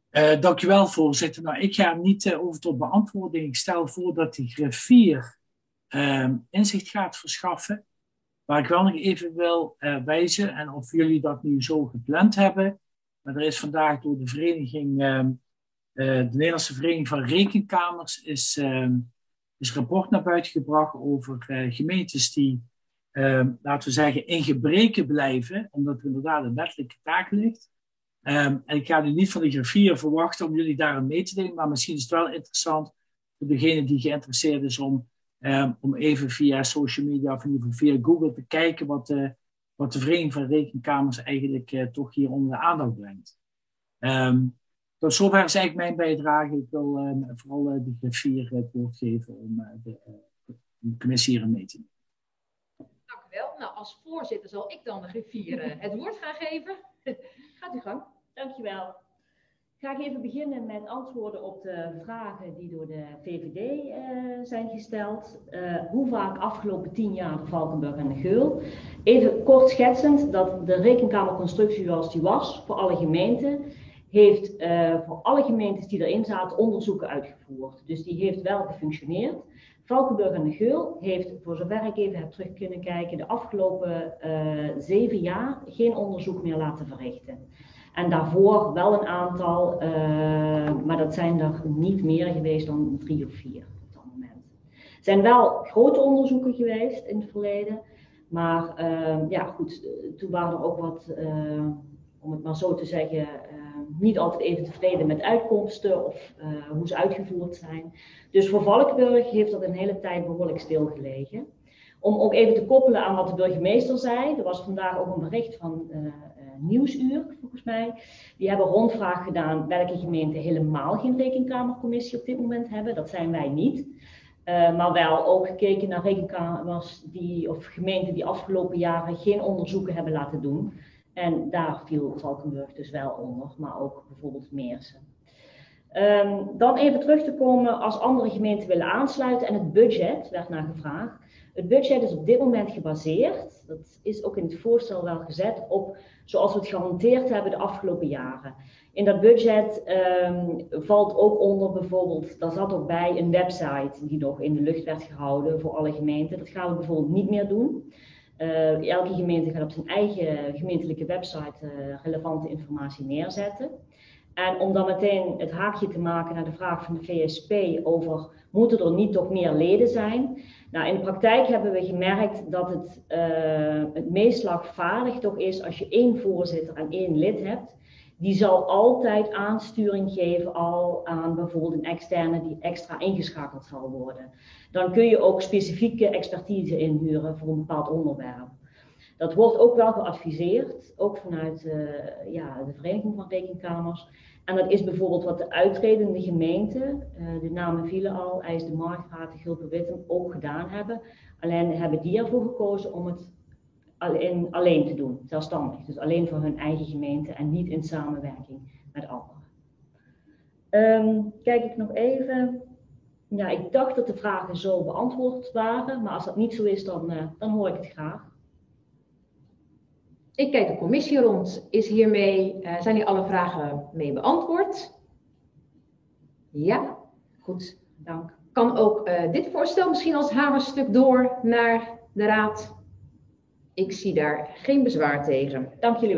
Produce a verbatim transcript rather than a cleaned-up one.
Uh, dankjewel, voorzitter. Nou, ik ga hem niet uh, over tot beantwoording. Ik stel voor dat de griffier uh, inzicht gaat verschaffen. Waar ik wel nog even wil uh, wijzen, en of jullie dat nu zo gepland hebben. Maar er is vandaag door de vereniging, uh, uh, de Nederlandse Vereniging van Rekenkamers, is, uh, is een rapport naar buiten gebracht over uh, gemeentes die, uh, laten we zeggen, in gebreken blijven, omdat er inderdaad een wettelijke taak ligt. Um, en ik ga nu niet van de griffier verwachten om jullie daarin mee te delen, maar misschien is het wel interessant voor degene die geïnteresseerd is om, um, om even via social media of in ieder geval via Google te kijken wat de, wat de Vereniging van Rekenkamers eigenlijk uh, toch hier onder de aandacht brengt. Um, tot zover is eigenlijk mijn bijdrage. Ik wil um, vooral uh, de griffier het woord geven om uh, de, uh, de commissie hierin mee te nemen. Dank u wel. Nou, als voorzitter zal ik dan de griffier uh, het woord gaan geven. Gaat u gang. Dankjewel. Ga ik even beginnen met antwoorden op de vragen die door de V V D uh, zijn gesteld. Uh, hoe vaak afgelopen tien jaar de Valkenburg en de Geul? Even kort schetsend dat de rekenkamerconstructie zoals die was voor alle gemeenten, heeft uh, voor alle gemeentes die erin zaten onderzoeken uitgevoerd. Dus die heeft wel gefunctioneerd. Valkenburg en de Geul heeft, voor zover ik even heb terug kunnen kijken, de afgelopen uh, zeven jaar geen onderzoek meer laten verrichten. En daarvoor wel een aantal, uh, maar dat zijn er niet meer geweest dan drie of vier op dat moment. Er zijn wel grote onderzoeken geweest in het verleden, maar uh, ja goed, toen waren er ook wat, uh, om het maar zo te zeggen, uh, niet altijd even tevreden met uitkomsten of uh, hoe ze uitgevoerd zijn. Dus voor Valkenburg heeft dat een hele tijd behoorlijk stilgelegen. Om ook even te koppelen aan wat de burgemeester zei, er was vandaag ook een bericht van uh, uh, Nieuwsuur, volgens mij. Die hebben rondvraag gedaan welke gemeenten helemaal geen rekenkamercommissie op dit moment hebben. Dat zijn wij niet. Uh, maar wel ook gekeken naar rekenkamers die, of gemeenten die afgelopen jaren geen onderzoeken hebben laten doen. En daar viel Valkenburg dus wel onder, maar ook bijvoorbeeld Meersen. Um, dan even terug te komen als andere gemeenten willen aansluiten en het budget werd naar gevraagd. Het budget is op dit moment gebaseerd, dat is ook in het voorstel wel gezet, op zoals we het gehanteerd hebben de afgelopen jaren. In dat budget um, valt ook onder bijvoorbeeld, daar zat ook bij een website die nog in de lucht werd gehouden voor alle gemeenten. Dat gaan we bijvoorbeeld niet meer doen. Uh, elke gemeente gaat op zijn eigen gemeentelijke website uh, relevante informatie neerzetten. En om dan meteen het haakje te maken naar de vraag van de V S P over moeten er niet toch meer leden zijn? Nou, in de praktijk hebben we gemerkt dat het, uh, het meest slagvaardig toch is als je één voorzitter en één lid hebt. Die zal altijd aansturing geven al aan bijvoorbeeld een externe die extra ingeschakeld zal worden. Dan kun je ook specifieke expertise inhuren voor een bepaald onderwerp. Dat wordt ook wel geadviseerd, ook vanuit uh, ja, de Vereniging van Rekenkamers. En dat is bijvoorbeeld wat de uittredende gemeenten, uh, de namen vielen al, IJs de Margraat, de Gulpen-Wittem, ook gedaan hebben. Alleen hebben die ervoor gekozen om het alleen, alleen te doen, zelfstandig. Dus alleen voor hun eigen gemeente en niet in samenwerking met anderen. Um, kijk ik nog even. Ja, ik dacht dat de vragen zo beantwoord waren, maar als dat niet zo is, dan, uh, dan hoor ik het graag. Ik kijk de commissie rond. Is hiermee, uh, zijn hier alle vragen mee beantwoord? Ja, goed, dank. Kan ook uh, dit voorstel misschien als hamerstuk door naar de raad? Ik zie daar geen bezwaar tegen. Dank jullie wel.